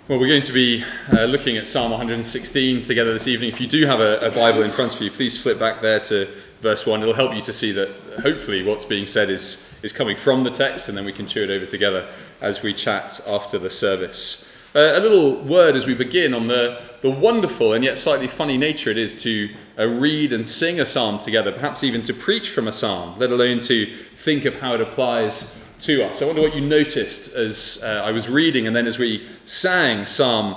Well, we're going to be looking at Psalm 116 together this evening. If you do have a Bible in front of you, please flip back there to verse 1. It'll help you to see that hopefully what's being said is coming from the text, and then we can chew it over together as we chat after the service. A little word as we begin on the wonderful and yet slightly funny nature it is to read and sing a psalm together, perhaps even to preach from a psalm, let alone to think of how it applies to us. I wonder what you noticed as I was reading and then as we sang Psalm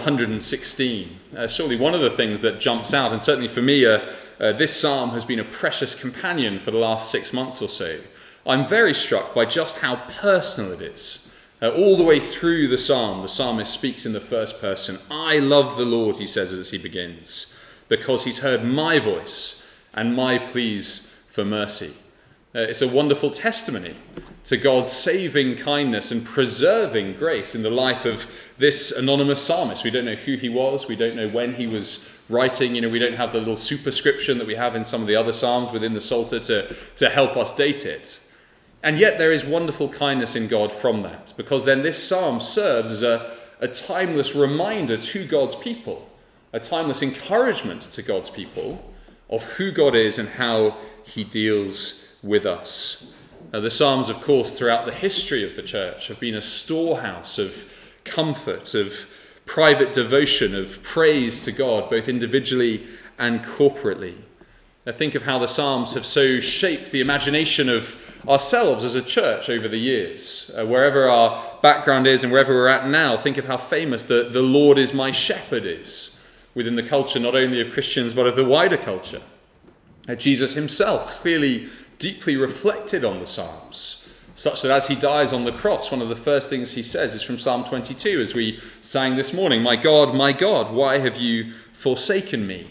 116. Surely one of the things that jumps out, and certainly for me, this psalm has been a precious companion for the last 6 months or so. I'm very struck by just how personal it is. All the way through the psalmist speaks in the first person. I love the Lord, he says as he begins, because he's heard my voice and my pleas for mercy. It's a wonderful testimony to God's saving kindness and preserving grace in the life of this anonymous psalmist. We don't know who he was. We don't know when he was writing. We don't have the little superscription that we have in some of the other psalms within the Psalter to help us date it. And yet there is wonderful kindness in God from that, because then this psalm serves as a timeless reminder to God's people, a timeless encouragement to God's people of who God is and how he deals with us. The Psalms, of course, throughout the history of the church have been a storehouse of comfort, of private devotion, of praise to God, both individually and corporately. I think of how the Psalms have so shaped the imagination of ourselves as a church over the years. Wherever our background is and wherever we're at now, think of how famous the Lord is my shepherd is within the culture, not only of Christians, but of the wider culture. Jesus himself clearly deeply reflected on the Psalms, such that as he dies on the cross, one of the first things he says is from Psalm 22, as we sang this morning, my God, why have you forsaken me?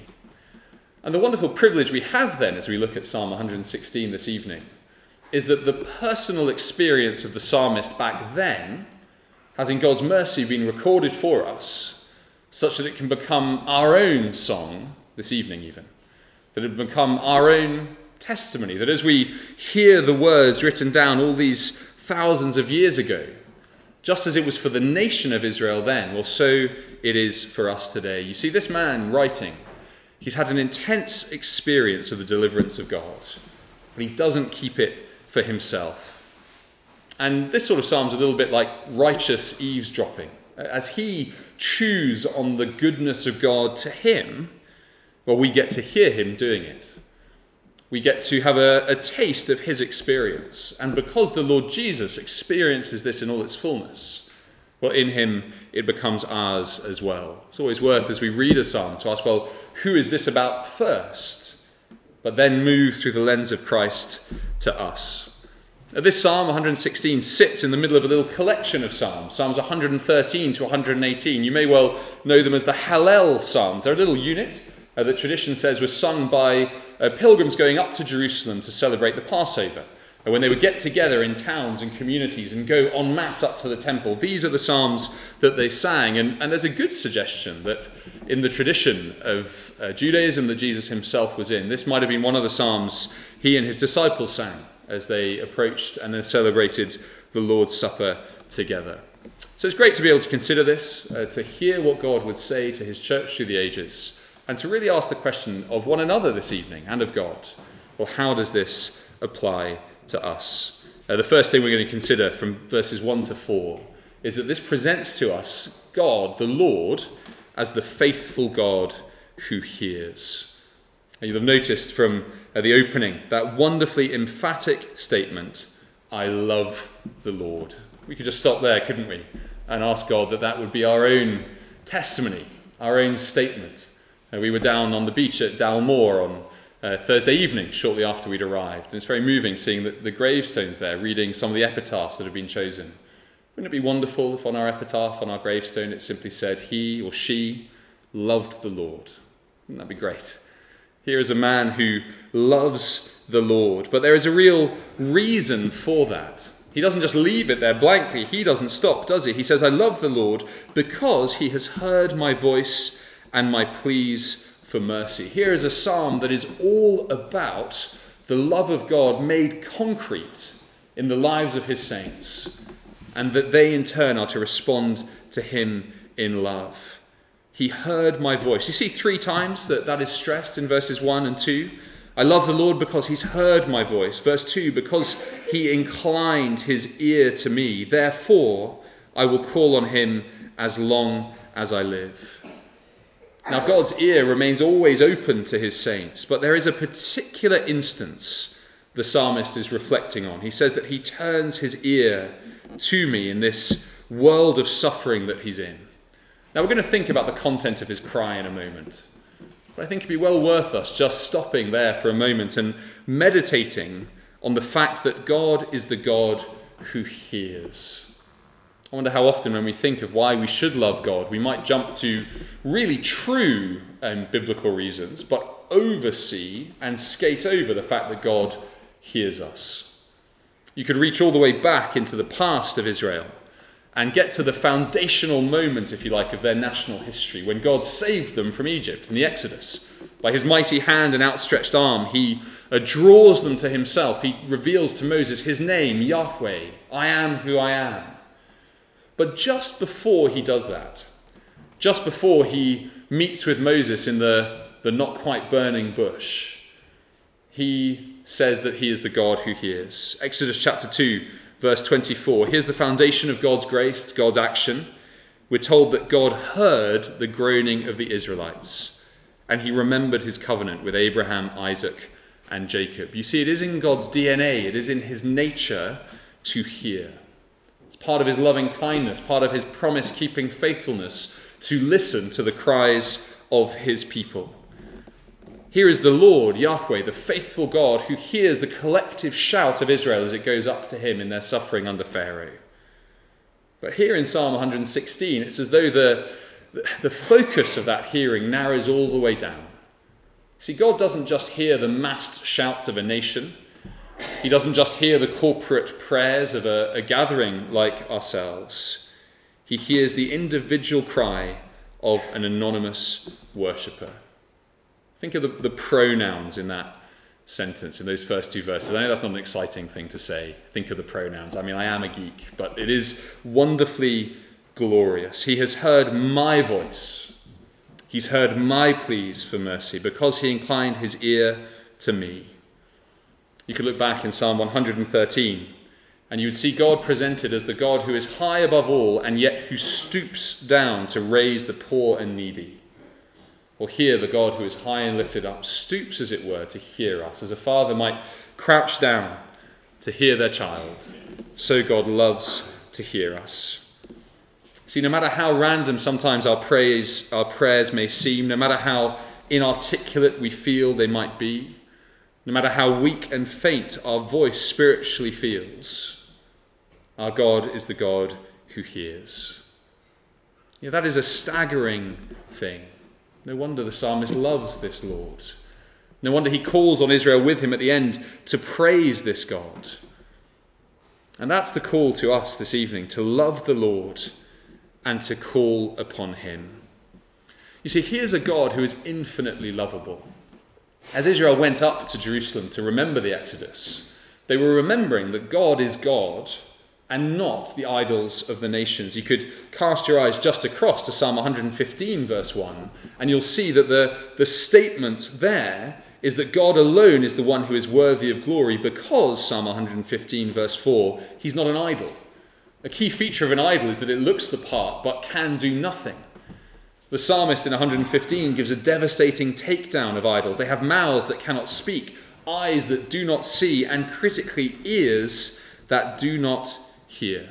And the wonderful privilege we have then, as we look at Psalm 116 this evening, is that the personal experience of the psalmist back then has in God's mercy been recorded for us, such that it can become our own song this evening even, that it become our own testimony, that as we hear the words written down all these thousands of years ago, just as it was for the nation of Israel then, well, so it is for us today. You see, this man writing, he's had an intense experience of the deliverance of God, but he doesn't keep it for himself. And this sort of psalm's a little bit like righteous eavesdropping. As he chews on the goodness of God to him, well, we get to hear him doing it. We get to have a taste of his experience. And because the Lord Jesus experiences this in all its fullness, well, in him it becomes ours as well. It's always worth, as we read a psalm, to ask, well, who is this about first? But then move through the lens of Christ to us. This Psalm 116 sits in the middle of a little collection of psalms, Psalms 113 to 118. You may well know them as the Hallel Psalms. They're a little unit that tradition says was sung by pilgrims going up to Jerusalem to celebrate the Passover. And when they would get together in towns and communities and go en masse up to the temple, these are the psalms that they sang. And there's a good suggestion that in the tradition of Judaism that Jesus himself was in, this might have been one of the psalms he and his disciples sang as they approached and then celebrated the Lord's Supper together. So it's great to be able to consider this, to hear what God would say to his church through the ages, and to really ask the question of one another this evening and of God. Well, how does this apply to us? The first thing we're going to consider from verses 1 to 4 is that this presents to us God, the Lord, as the faithful God who hears. You'll have noticed from the opening that wonderfully emphatic statement, I love the Lord. We could just stop there, couldn't we? And ask God that would be our own testimony, our own statement. We were down on the beach at Dalmore on Thursday evening, shortly after we'd arrived. And it's very moving seeing the gravestones there, reading some of the epitaphs that have been chosen. Wouldn't it be wonderful if on our epitaph, on our gravestone, it simply said, he or she loved the Lord? Wouldn't that be great? Here is a man who loves the Lord, but there is a real reason for that. He doesn't just leave it there blankly. He doesn't stop, does he? He says, I love the Lord because he has heard my voice and my pleas for mercy. Here is a psalm that is all about the love of God made concrete in the lives of his saints and that they in turn are to respond to him in love. He heard my voice. You see 3 times that is stressed in verses 1 and 2. I love the Lord because he's heard my voice. Verse 2, because he inclined his ear to me. Therefore, I will call on him as long as I live. Now, God's ear remains always open to his saints, but there is a particular instance the psalmist is reflecting on. He says that he turns his ear to me in this world of suffering that he's in. Now, we're going to think about the content of his cry in a moment. But I think it'd be well worth us just stopping there for a moment and meditating on the fact that God is the God who hears. I wonder how often when we think of why we should love God, we might jump to really true biblical reasons, but oversee and skate over the fact that God hears us. You could reach all the way back into the past of Israel and get to the foundational moment, if you like, of their national history, when God saved them from Egypt in the Exodus. By his mighty hand and outstretched arm, he draws them to himself. He reveals to Moses his name, Yahweh, I am who I am. But just before he does that, just before he meets with Moses in the not quite burning bush, he says that he is the God who hears. Exodus chapter 2, verse 24. Here's the foundation of God's grace, God's action. We're told that God heard the groaning of the Israelites, and he remembered his covenant with Abraham, Isaac, and Jacob. You see, it is in God's DNA, it is in his nature to hear. It's part of his loving kindness, part of his promise-keeping faithfulness to listen to the cries of his people. Here is the Lord, Yahweh, the faithful God, who hears the collective shout of Israel as it goes up to him in their suffering under Pharaoh. But here in Psalm 116, it's as though the focus of that hearing narrows all the way down. See, God doesn't just hear the massed shouts of a nation. He doesn't just hear the corporate prayers of a gathering like ourselves. He hears the individual cry of an anonymous worshipper. Think of the pronouns in that sentence, in those first 2 verses. I know that's not an exciting thing to say. Think of the pronouns. I mean, I am a geek, but it is wonderfully glorious. He has heard my voice. He's heard my pleas for mercy because he inclined his ear to me. You could look back in Psalm 113 and you would see God presented as the God who is high above all and yet who stoops down to raise the poor and needy. Well, here the God who is high and lifted up stoops, as it were, to hear us. As a father might crouch down to hear their child, so God loves to hear us. See, no matter how random sometimes our prayers may seem, no matter how inarticulate we feel they might be, no matter how weak and faint our voice spiritually feels, our God is the God who hears. That is a staggering thing. No wonder the psalmist loves this Lord. No wonder he calls on Israel with him at the end to praise this God. And that's the call to us this evening, to love the Lord and to call upon him. You see, here's a God who is infinitely lovable. As Israel went up to Jerusalem to remember the Exodus, they were remembering that God is God and not the idols of the nations. You could cast your eyes just across to Psalm 115, verse 1, and you'll see that the statement there is that God alone is the one who is worthy of glory because, Psalm 115, verse 4, he's not an idol. A key feature of an idol is that it looks the part but can do nothing. The psalmist in 115 gives a devastating takedown of idols. They have mouths that cannot speak, eyes that do not see, and critically, ears that do not hear.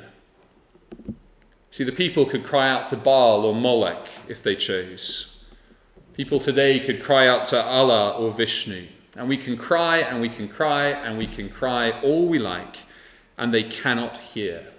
See, the people could cry out to Baal or Molech if they chose. People today could cry out to Allah or Vishnu. And we can cry and we can cry and we can cry all we like, and they cannot hear.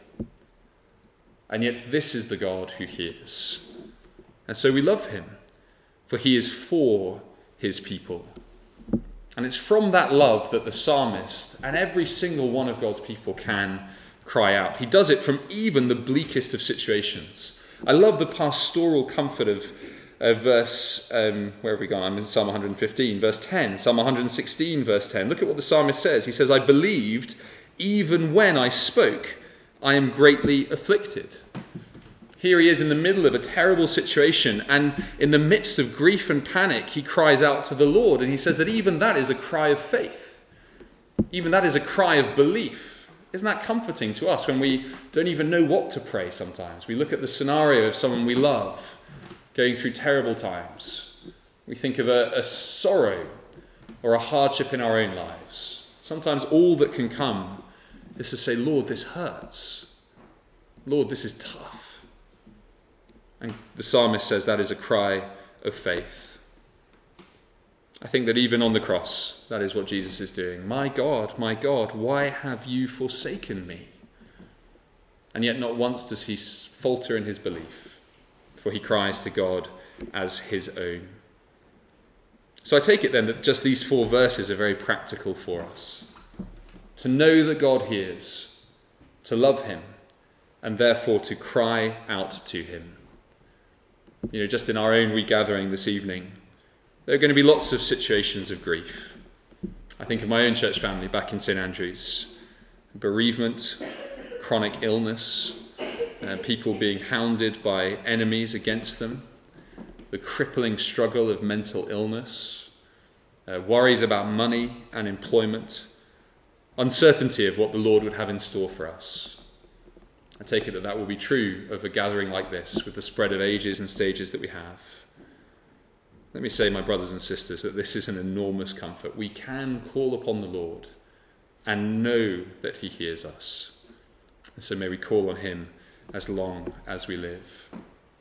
And yet this is the God who hears. And so we love him, for he is for his people. And it's from that love that the psalmist and every single one of God's people can cry out. He does it from even the bleakest of situations. I love the pastoral comfort of verse, where have we gone? I'm in Psalm 115, verse 10. Psalm 116, verse 10. Look at what the psalmist says. He says, I believed even when I spoke, I am greatly afflicted. Here he is in the middle of a terrible situation, and in the midst of grief and panic, he cries out to the Lord, and he says that even that is a cry of faith. Even that is a cry of belief. Isn't that comforting to us when we don't even know what to pray sometimes? We look at the scenario of someone we love going through terrible times. We think of a sorrow or a hardship in our own lives. Sometimes all that can come is to say, Lord, this hurts. Lord, this is tough. And the psalmist says that is a cry of faith. I think that even on the cross, that is what Jesus is doing. My God, why have you forsaken me? And yet not once does he falter in his belief, for he cries to God as his own. So I take it then that just these 4 verses are very practical for us. To know that God hears, to love him, and therefore to cry out to him. You know, just in our own regathering this evening, there are going to be lots of situations of grief. I think of my own church family back in St Andrews. Bereavement, chronic illness, people being hounded by enemies against them, the crippling struggle of mental illness, worries about money and employment, uncertainty of what the Lord would have in store for us. I take it that that will be true of a gathering like this, with the spread of ages and stages that we have. Let me say, my brothers and sisters, that this is an enormous comfort. We can call upon the Lord and know that he hears us. And so may we call on him as long as we live.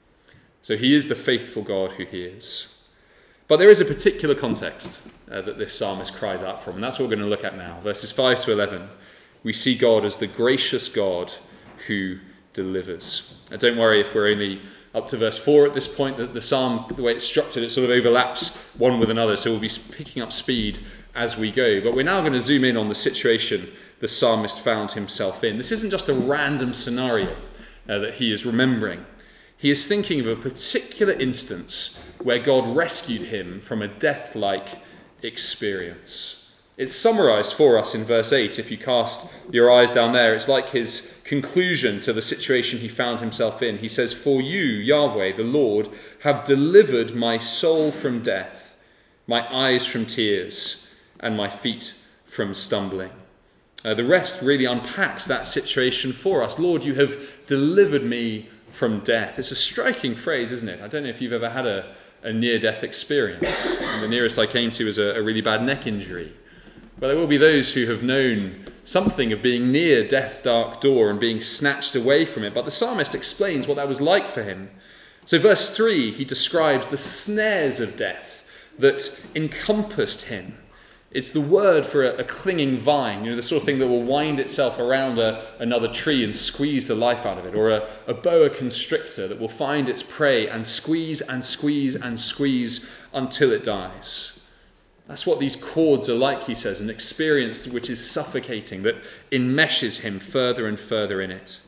So he is the faithful God who hears. But there is a particular context that this psalmist cries out from, and that's what we're going to look at now. Verses 5 to 11, we see God as the gracious God who delivers. Now, don't worry if we're only up to verse 4 at this point. The psalm, the way it's structured, it sort of overlaps one with another, so we'll be picking up speed as we go. But we're now going to zoom in on the situation the psalmist found himself in. This isn't just a random scenario that he is remembering. He is thinking of a particular instance where God rescued him from a death-like experience. It's summarized for us in verse 8. If you cast your eyes down there, it's like his conclusion to the situation he found himself in. He says, "For you, Yahweh, the Lord, have delivered my soul from death, my eyes from tears, and my feet from stumbling." The rest really unpacks that situation for us. Lord, you have delivered me from death. It's a striking phrase, isn't it? I don't know if you've ever had a near-death experience. And the nearest I came to was a really bad neck injury. But there will be those who have known something of being near death's dark door and being snatched away from it. But the psalmist explains what that was like for him. So verse 3, he describes the snares of death that encompassed him. It's the word for a clinging vine, the sort of thing that will wind itself around another tree and squeeze the life out of it, or a boa constrictor that will find its prey and squeeze and squeeze and squeeze until it dies. That's what these cords are like, he says, an experience which is suffocating, that enmeshes him further and further in it.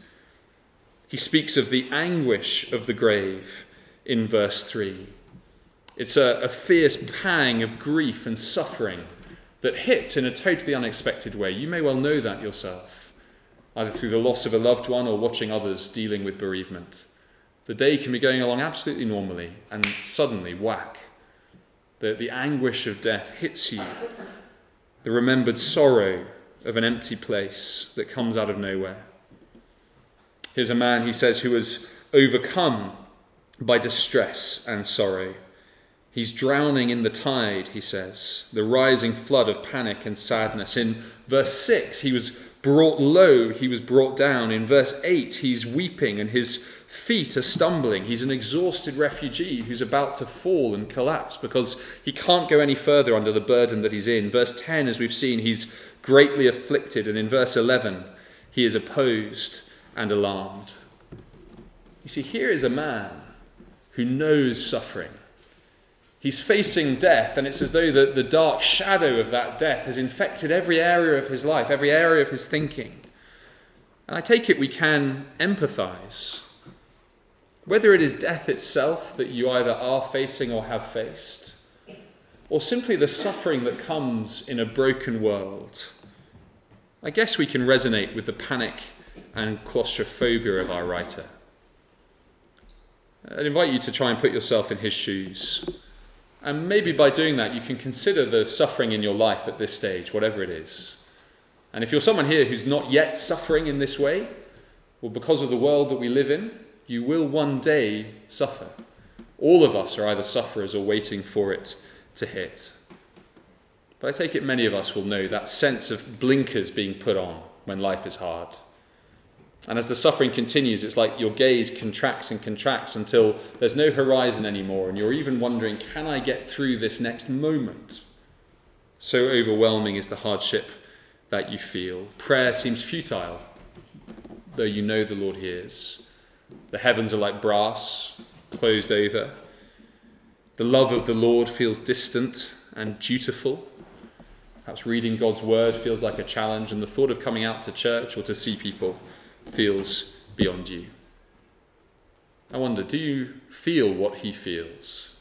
He speaks of the anguish of the grave in verse 3. It's a fierce pang of grief and suffering that hits in a totally unexpected way. You may well know that yourself, either through the loss of a loved one or watching others dealing with bereavement. The day can be going along absolutely normally, and suddenly, whack, the anguish of death hits you. The remembered sorrow of an empty place that comes out of nowhere. Here's a man, he says, who was overcome by distress and sorrow. He's drowning in the tide, he says, the rising flood of panic and sadness. In verse 6, he was brought low, he was brought down. In verse 8, he's weeping and his feet are stumbling. He's an exhausted refugee who's about to fall and collapse because he can't go any further under the burden that he's in. Verse 10, as we've seen, he's greatly afflicted. And in verse 11, he is opposed and alarmed. You see, here is a man who knows suffering. He's facing death, and it's as though the dark shadow of that death has infected every area of his life, every area of his thinking. And I take it we can empathise. Whether it is death itself that you either are facing or have faced, or simply the suffering that comes in a broken world, I guess we can resonate with the panic and claustrophobia of our writer. I'd invite you to try and put yourself in his shoes. And maybe by doing that, you can consider the suffering in your life at this stage, whatever it is. And if you're someone here who's not yet suffering in this way, well, because of the world that we live in, you will one day suffer. All of us are either sufferers or waiting for it to hit. But I take it many of us will know that sense of blinkers being put on when life is hard. And as the suffering continues, it's like your gaze contracts and contracts until there's no horizon anymore, and you're even wondering, can I get through this next moment? So overwhelming is the hardship that you feel. Prayer seems futile, though you know the Lord hears. The heavens are like brass, closed over. The love of the Lord feels distant and dutiful. Perhaps reading God's word feels like a challenge, and the thought of coming out to church or to see people feels beyond you. I wonder, do you feel what he feels?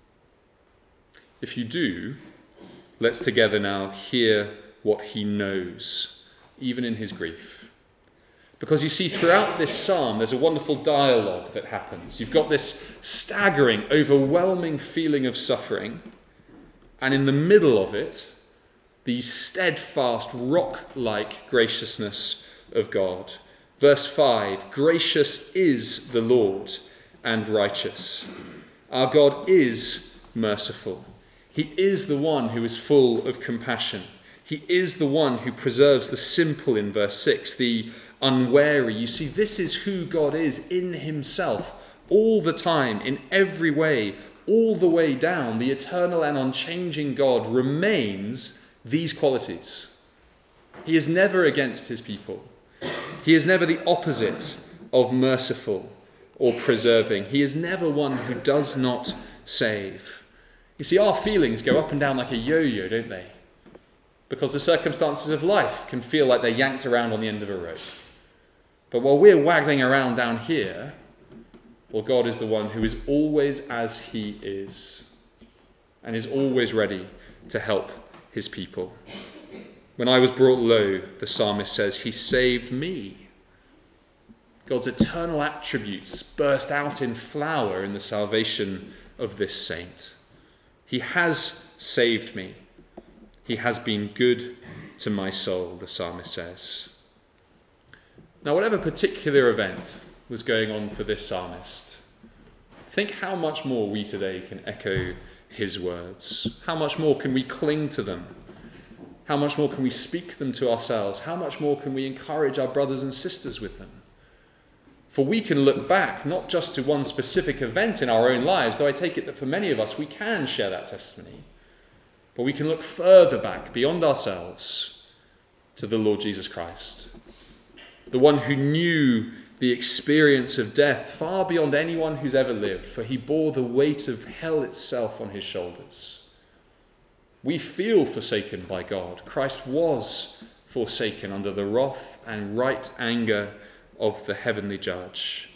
If you do, let's together now hear what he knows, even in his grief. Because you see, throughout this psalm, there's a wonderful dialogue that happens. You've got this staggering, overwhelming feeling of suffering, and in the middle of it, the steadfast, rock-like graciousness of God. Verse 5, gracious is the Lord and righteous. Our God is merciful. He is the one who is full of compassion. He is the one who preserves the simple in verse 6, the unwary. You see, this is who God is in himself, all the time, in every way, all the way down. The eternal and unchanging God remains these qualities. He is never against his people. He is never the opposite of merciful or preserving. He is never one who does not save. You see, our feelings go up and down like a yo-yo, don't they? Because the circumstances of life can feel like they're yanked around on the end of a rope. But while we're waggling around down here, well, God is the one who is always as he is and is always ready to help his people. When I was brought low, the psalmist says, he saved me. God's eternal attributes burst out in flower in the salvation of this saint. He has saved me. He has been good to my soul, the psalmist says. Now, whatever particular event was going on for this psalmist, think how much more we today can echo his words. How much more can we cling to them? How much more can we speak them to ourselves? How much more can we encourage our brothers and sisters with them? For we can look back not just to one specific event in our own lives, though I take it that for many of us we can share that testimony, but we can look further back beyond ourselves to the Lord Jesus Christ, the one who knew the experience of death far beyond anyone who's ever lived, for he bore the weight of hell itself on his shoulders. We feel forsaken by God. Christ was forsaken under the wrath and right anger of the heavenly judge.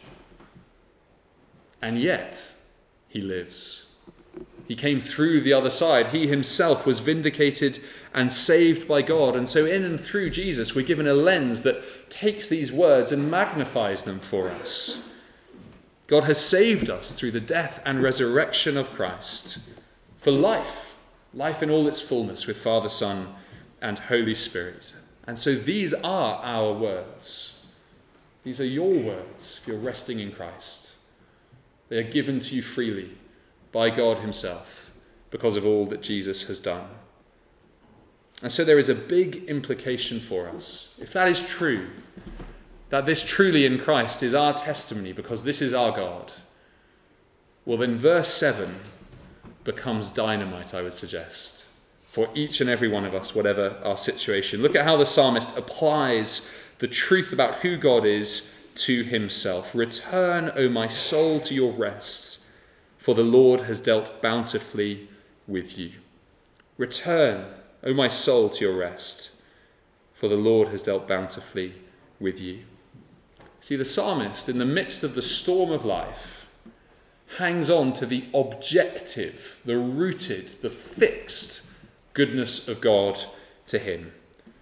And yet, he lives. He came through the other side. He himself was vindicated and saved by God. And so in and through Jesus, we're given a lens that takes these words and magnifies them for us. God has saved us through the death and resurrection of Christ for life in all its fullness with Father, Son, and Holy Spirit. And so these are our words. These are your words if you're resting in Christ. They are given to you freely by God himself because of all that Jesus has done. And so there is a big implication for us. If that is true, that this truly in Christ is our testimony because this is our God, well then verse 7 becomes dynamite, I would suggest, for each and every one of us, whatever our situation. Look at how the psalmist applies the truth about who God is to himself. Return, O my soul, to your rest, for the Lord has dealt bountifully with you. Return, O my soul, to your rest, for the Lord has dealt bountifully with you. See, the psalmist, in the midst of the storm of life, hangs on to the objective, the rooted, the fixed goodness of God to him.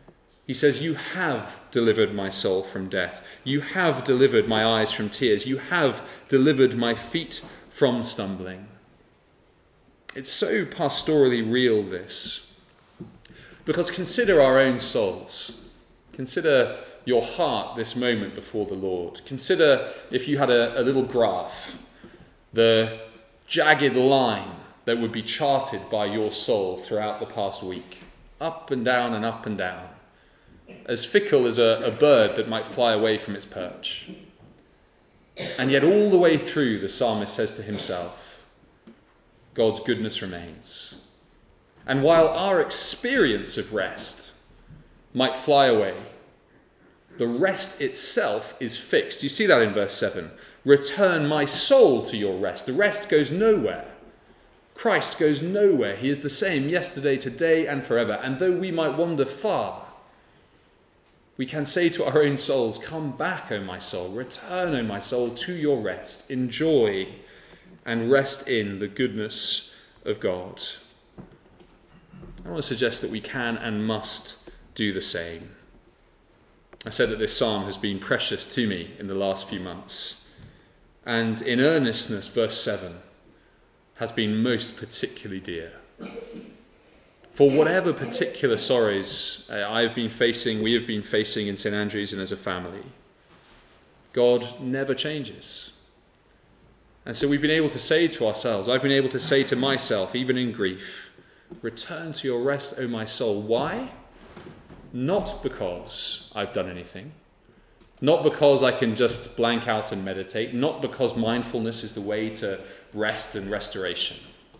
He says, you have delivered my soul from death. You have delivered my eyes from tears. You have delivered my feet from stumbling. It's so pastorally real, this. Because consider our own souls. Consider your heart this moment before the Lord. Consider if you had a little graph, the jagged line that would be charted by your soul throughout the past week. Up and down and up and down. As fickle as a bird that might fly away from its perch. And yet all the way through, the psalmist says to himself, God's goodness remains. And while our experience of rest might fly away, the rest itself is fixed. You see that in verse 7. Return my soul to your rest. The rest goes nowhere. Christ goes nowhere. He is the same yesterday, today, and forever. And though we might wander far, we can say to our own souls, come back, O my soul. Return, O my soul, to your rest. Enjoy and rest in the goodness of God. I want to suggest that we can and must do the same. I said that this psalm has been precious to me in the last few months. And in earnestness, verse 7 has been most particularly dear. For whatever particular sorrows I have been facing, we have been facing in St. Andrews and as a family, God never changes. And so we've been able to say to ourselves, I've been able to say to myself, even in grief, return to your rest, O my soul. Why? Not because I've done anything. Not because I can just blank out and meditate. Not because mindfulness is the way to rest and restoration.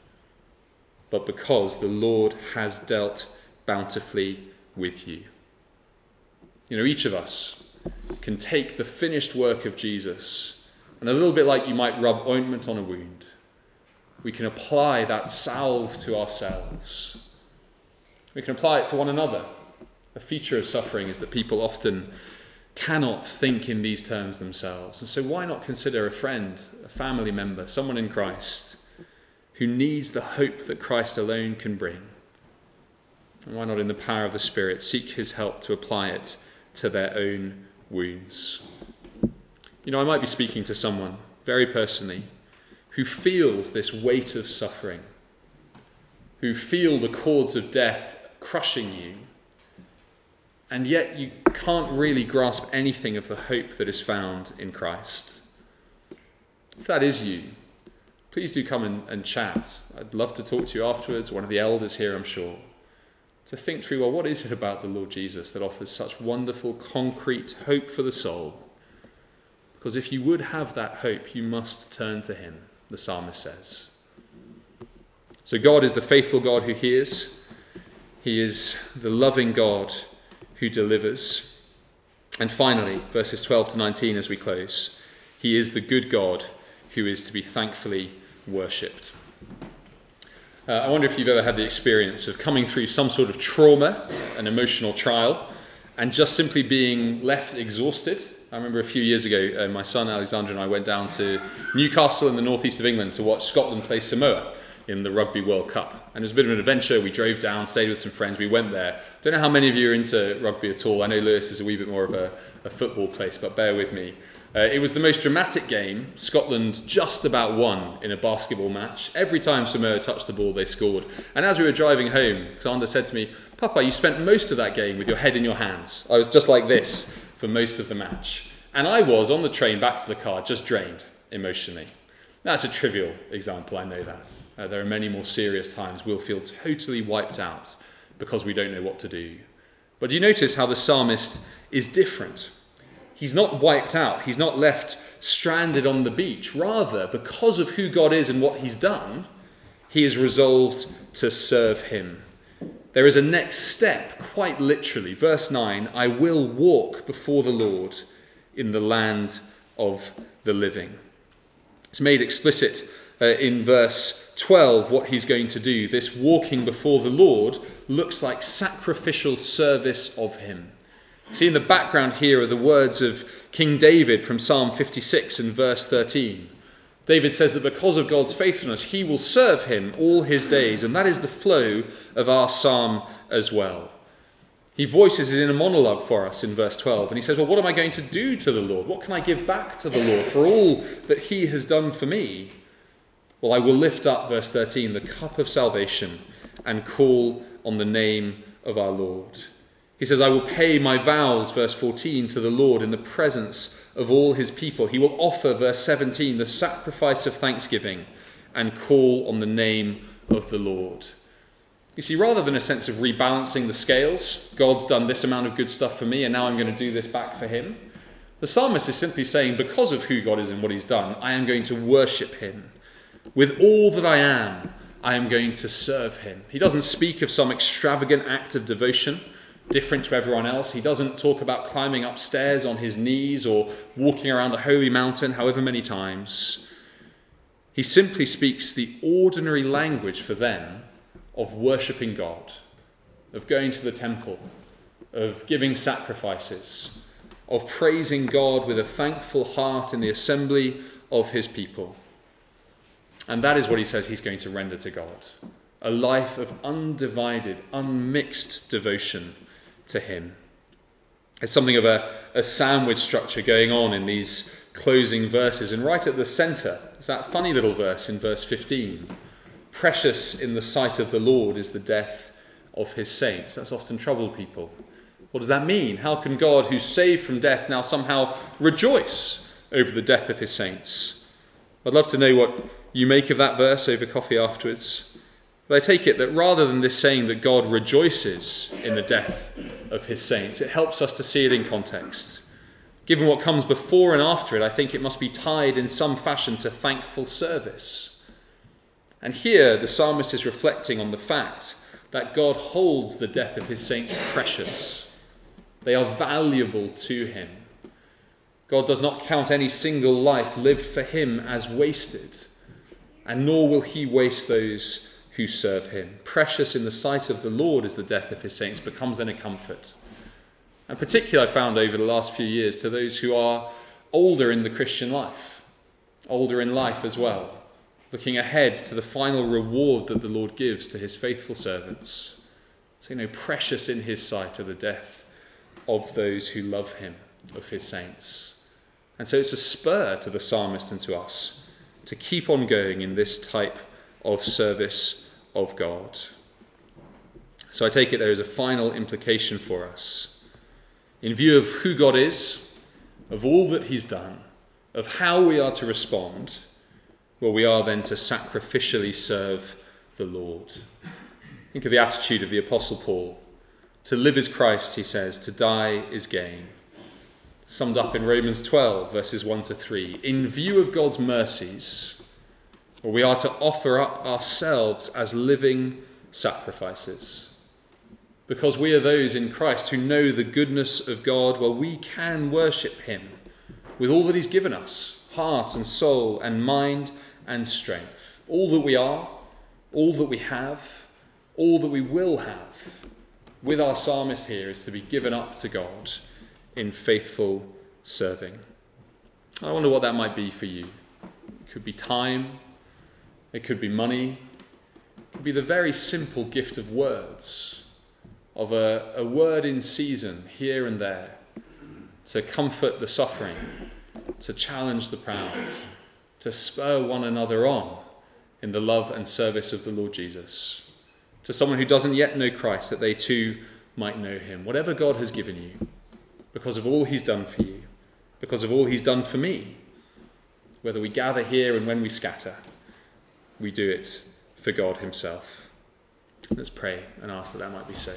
But because the Lord has dealt bountifully with you. You know, each of us can take the finished work of Jesus, and a little bit like you might rub ointment on a wound, we can apply that salve to ourselves. We can apply it to one another. A feature of suffering is that people often cannot think in these terms themselves. And so why not consider a friend, a family member, someone in Christ who needs the hope that Christ alone can bring? And why not, in the power of the Spirit, seek his help to apply it to their own wounds? You know, I might be speaking to someone very personally who feels this weight of suffering, who feel the cords of death crushing you, and yet you can't really grasp anything of the hope that is found in Christ. If that is you, please do come and chat. I'd love to talk to you afterwards, one of the elders here, I'm sure, to think through, well, what is it about the Lord Jesus that offers such wonderful, concrete hope for the soul? Because if you would have that hope, you must turn to him, the psalmist says. So God is the faithful God who hears. He is the loving God who delivers. And finally, verses 12 to 19 as we close, he is the good God who is to be thankfully worshipped. I wonder if you've ever had the experience of coming through some sort of trauma, an emotional trial, and just simply being left exhausted. I remember a few years ago, my son Alexander and I went down to Newcastle in the northeast of England to watch Scotland play Samoa in the Rugby World Cup. And it was a bit of an adventure. We drove down, stayed with some friends, we went there. Don't know how many of you are into rugby at all. I know Lewis is a wee bit more of a football place, but bear with me. It was the most dramatic game. Scotland just about won in a basketball match. Every time Samoa touched the ball, they scored. And as we were driving home, Alexander said to me, "Papa, you spent most of that game with your head in your hands." I was just like this for most of the match. And I was, on the train back to the car, just drained emotionally. That's a trivial example, I know that. There are many more serious times we'll feel totally wiped out because we don't know what to do. But do you notice how the psalmist is different? He's not wiped out. He's not left stranded on the beach. Rather, because of who God is and what he's done, he is resolved to serve him. There is a next step, quite literally. Verse 9, I will walk before the Lord in the land of the living. It's made explicit in verse 12 what he's going to do. This walking before the Lord looks like sacrificial service of him. See, in the background here are the words of King David from Psalm 56 and verse 13. David says that because of God's faithfulness, he will serve him all his days. And that is the flow of our psalm as well. He voices it in a monologue for us in verse 12, and he says, well, what am I going to do to the Lord? What can I give back to the Lord for all that he has done for me? Well, I will lift up, verse 13, the cup of salvation and call on the name of our Lord. He says, I will pay my vows, verse 14, to the Lord in the presence of all his people. He will offer, verse 17, the sacrifice of thanksgiving and call on the name of the Lord. You see, rather than a sense of rebalancing the scales, God's done this amount of good stuff for me and now I'm going to do this back for him, the psalmist is simply saying, because of who God is and what he's done, I am going to worship him. With all that I am going to serve him. He doesn't speak of some extravagant act of devotion different to everyone else. He doesn't talk about climbing upstairs on his knees or walking around a holy mountain however many times. He simply speaks the ordinary language for them of worshipping God, of going to the temple, of giving sacrifices, of praising God with a thankful heart in the assembly of his people. And that is what he says he's going to render to God. A life of undivided, unmixed devotion to him. It's something of a sandwich structure going on in these closing verses. And right at the centre is that funny little verse in verse 15. Precious in the sight of the Lord is the death of his saints. That's often troubled people. What does that mean? How can God, who's saved from death, now somehow rejoice over the death of his saints? I'd love to know what you make of that verse over coffee afterwards. But I take it that rather than this saying that God rejoices in the death of his saints, it helps us to see it in context. Given what comes before and after it, I think it must be tied in some fashion to thankful service. And here the psalmist is reflecting on the fact that God holds the death of his saints precious. They are valuable to him. God does not count any single life lived for him as wasted, and nor will he waste those who serve him. Precious in the sight of the Lord is the death of his saints, becomes then a comfort. And particularly I found over the last few years to those who are older in the Christian life, older in life as well, looking ahead to the final reward that the Lord gives to his faithful servants. So, precious in his sight are the death of those who love him, of his saints. And so it's a spur to the psalmist and to us to keep on going in this type of service of God. So I take it there is a final implication for us. In view of who God is, of all that he's done, of how we are to respond, well, we are then to sacrificially serve the Lord. Think of the attitude of the Apostle Paul. To live is Christ, he says, to die is gain. Summed up in Romans 12, verses 1 to 3. In view of God's mercies, we are to offer up ourselves as living sacrifices. Because we are those in Christ who know the goodness of God, well, we can worship him with all that he's given us, heart and soul and mind and strength. All that we are, all that we have, all that we will have, with our psalmist here, is to be given up to God in faithful serving. I wonder what that might be for you. It could be time. It could be money. It could be the very simple gift of words, of a word in season here and there, to comfort the suffering, to challenge the proud, to spur one another on in the love and service of the Lord Jesus. To someone who doesn't yet know Christ, that they too might know him. Whatever God has given you, because of all he's done for you, because of all he's done for me, whether we gather here and when we scatter, we do it for God himself. Let's pray and ask that might be so.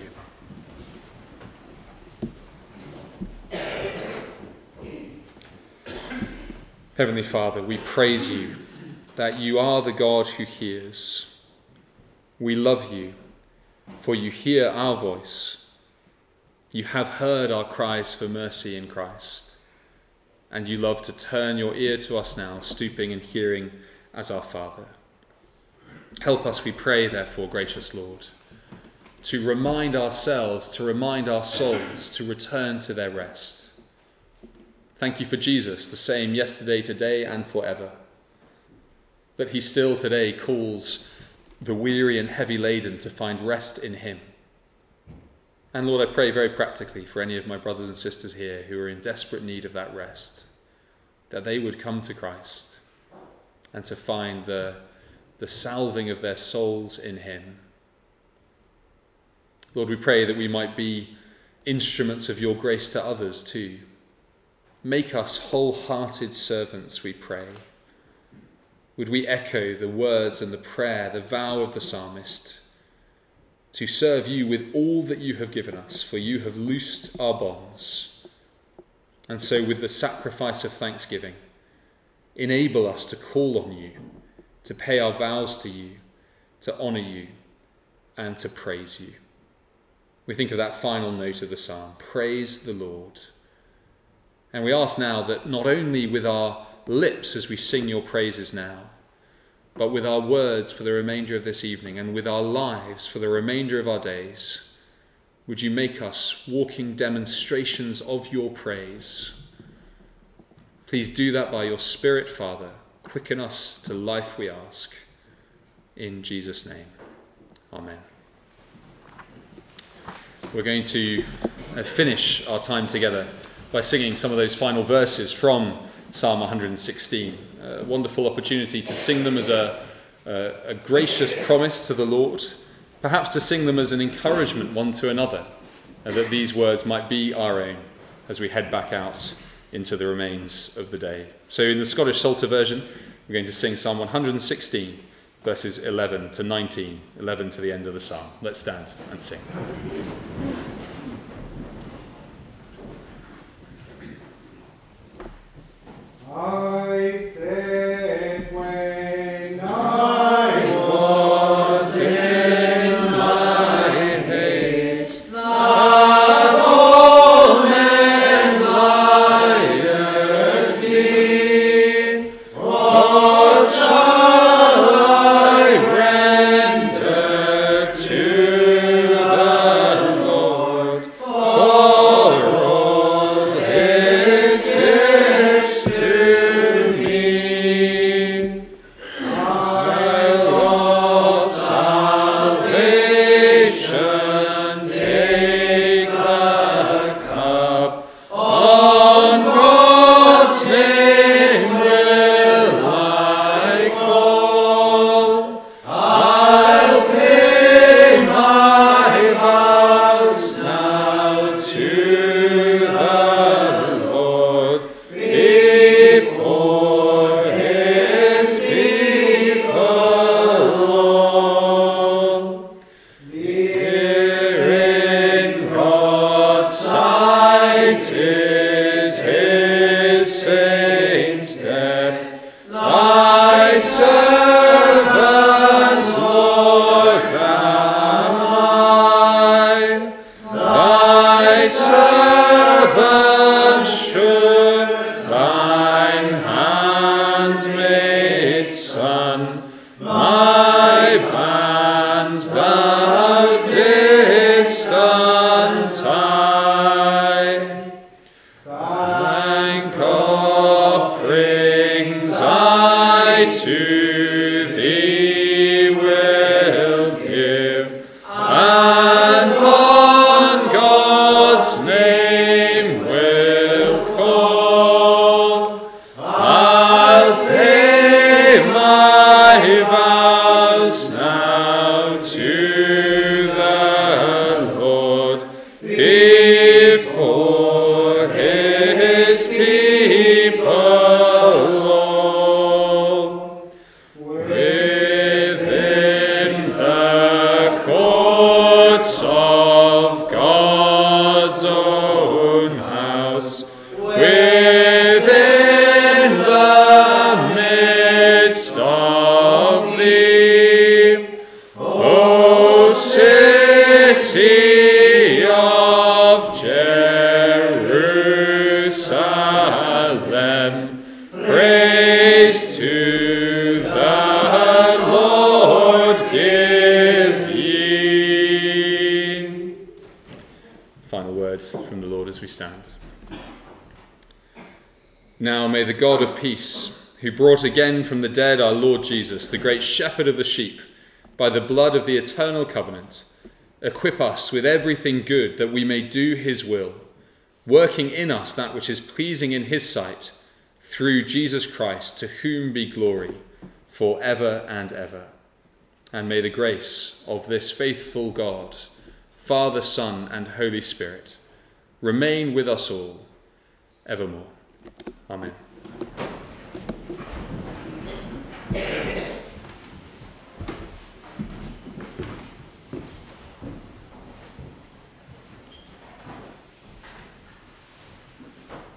Heavenly Father, we praise you that you are the God who hears. We love you, for you hear our voice. You have heard our cries for mercy in Christ, and you love to turn your ear to us now, stooping and hearing as our Father. Help us, we pray, therefore, gracious Lord, to remind ourselves, to remind our souls to return to their rest. Thank you for Jesus, the same yesterday, today, and forever, that he still today calls the weary and heavy laden to find rest in him. And Lord, I pray very practically for any of my brothers and sisters here who are in desperate need of that rest, that they would come to Christ and to find the salving of their souls in him. Lord, we pray that we might be instruments of your grace to others too. Make us wholehearted servants, we pray. Would we echo the words and the prayer, the vow of the psalmist, to serve you with all that you have given us, for you have loosed our bonds. And so with the sacrifice of thanksgiving, enable us to call on you, to pay our vows to you, to honour you, and to praise you. We think of that final note of the psalm, praise the Lord. And we ask now that not only with our lips as we sing your praises now, but with our words for the remainder of this evening and with our lives for the remainder of our days, would you make us walking demonstrations of your praise? Please do that by your Spirit, Father. Quicken us to life, we ask. In Jesus' name, amen. We're going to finish our time together by singing some of those final verses from Psalm 116. A wonderful opportunity to sing them as a gracious promise to the Lord, perhaps to sing them as an encouragement one to another, and that these words might be our own as we head back out into the remains of the day. So in the Scottish Psalter version, we're going to sing Psalm 116, verses 11 to 19, 11 to the end of the psalm. Let's stand and sing. I said when I was in my haste that all men liars be, what shall I render to the Lord for all his gifts to me? I'll all salvation take the cup, on God's name will I call. I'll pay my vows now to the Lord before his people all. Dear in God's sight is his saints' death. Thy servant, Lord, am I. Thy servant sure, thine handmaid's son, my bands thou didst untie. Thank offerings I to thee will give, and on God's name will call. I'll pay my vows now to the Lord before his people all. Within the courts of God's own house, within the midst of thee, O city of Jerusalem, praise to the Lord give ye. Final words from the Lord as we stand. Now may the God of peace, who brought again from the dead our Lord Jesus, the great shepherd of the sheep, by the blood of the eternal covenant, equip us with everything good that we may do his will, working in us that which is pleasing in his sight, through Jesus Christ, to whom be glory for ever and ever. And may the grace of this faithful God, Father, Son, and Holy Spirit, remain with us all evermore. Amen.